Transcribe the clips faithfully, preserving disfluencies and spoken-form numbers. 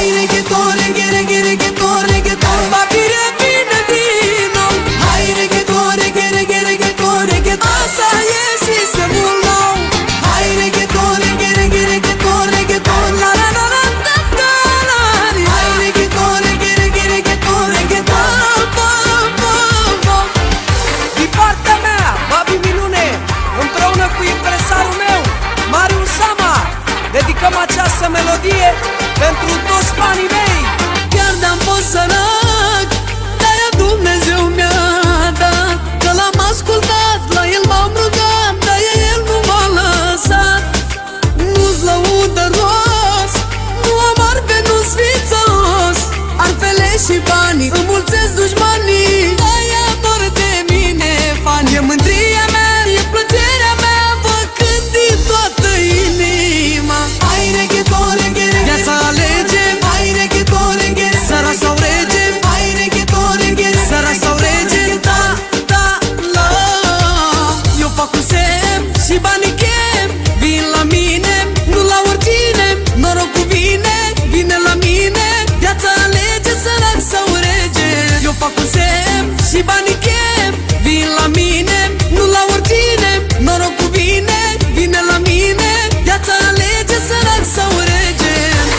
Hai reggaeton, reggae, reggae, reggaeton, reggaeton, va bine, bine, bine. Hai reggaeton, reggae, reggae, reggaeton, reggaeton, asta e sistemul nou. Hai reggaeton, reggae, reggae, reggaeton, reggaeton, la la la la la la la. Hai reggaeton, reggae, reggae, reggaeton, reggaeton, bom, bom, bom. Din partea mea, Babi Minune, împreună cu impresarul meu, Marius Sama, dedicăm această melodie pentru toți fanii mei. Chiar de-am fost sărac, de-aia Dumnezeu mi-a dat, că l-am ascultat, la el m-am rugat, de-aia el nu m-a lăsat. Nu-ți lăudă rost, nu am arpe, nu-s fițos, arpele și banii înmulțesc dușmanii, de-aia mor de mine fani. E mândria mea, e plăcerea mea, vă cânt din toată inima. Hai reggaeton, reggae, reggae, viața alege. Hai reggaeton, reggae, seara sau rege. Hai reggaeton, reggae, seara sau rege. Da, da, la. Eu fac un semn și banii chem, vin la mine, nu la oricine. Norocul vine, vine la mine, viața alege, sărac sau rege. Eu fac un semn și banii chem, vin la mine, nu la oricine. Norocul vine, vine la mine, viața alege, sărac sau rege.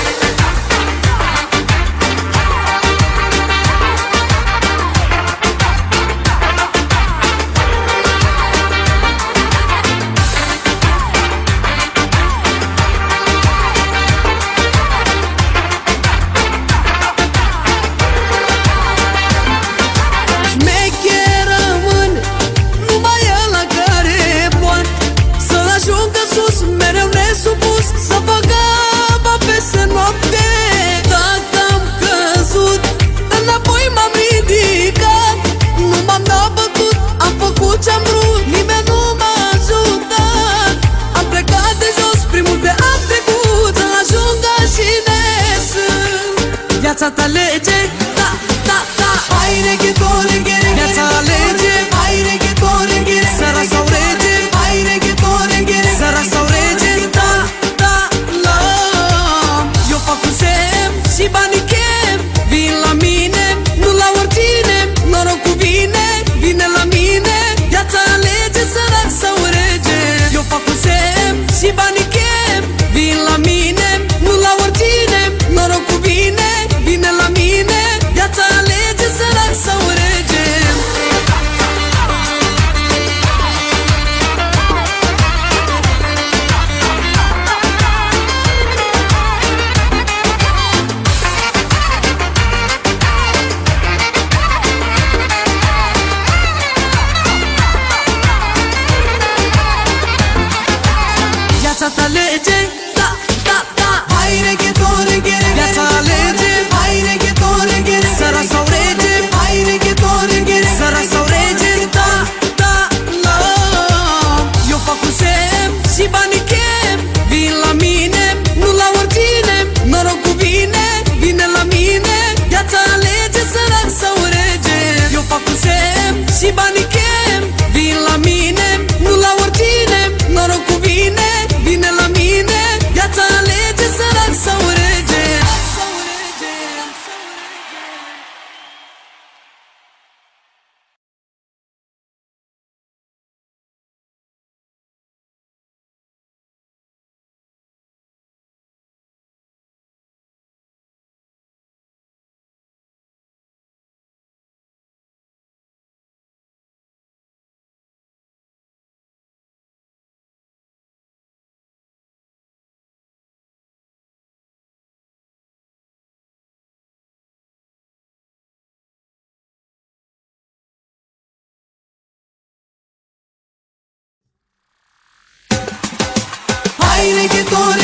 Șmecher rămâne numai ăla care poate să-l ajungă sus, mereu nesupus, să facă apa peste noapte. Dacă am căzut, înapoi m-am ridicat, nu m-am dat bătut, am făcut ce-am vrut, nimeni nu m-a ajutat. Am plecat de jos, primul de am trecut, să-l ajungă și nesând. Viața ta lege, da, da, da. Hai reggaeton, reggae, reggae, viața alege. Hai reggaeton, reggae, seara sau rege. Hai reggaeton, reggae, seara sau rege. Da, da, la. Eu fac un semn și banii chem, vin la mine, nu la oricine. Norocul vine, vine la mine, viața alege, sărac sau rege. Eu fac un semn și banii chem, vin la mine, nu la oricine. Norocul vine, vine la mine, viața alege, sărac sau rege. Viața ta lege, da, da, da. Hai reggaeton, reggae, reggae, viața alege. Hai reggaeton, reggae, seara sau rege. Hai reggaeton, reggae, seara sau rege. Da, da, la. Eu fac un semn și banii chem, vin la mine, nu la oricine. Norocul vine, vine la mine, viața alege, sărac sau rege. Eu fac un semn și banii chem, vin la mine, nu la oricine. Norocul vine, vine la mine, viața alege, sărac sau rege. Hai reggaeton,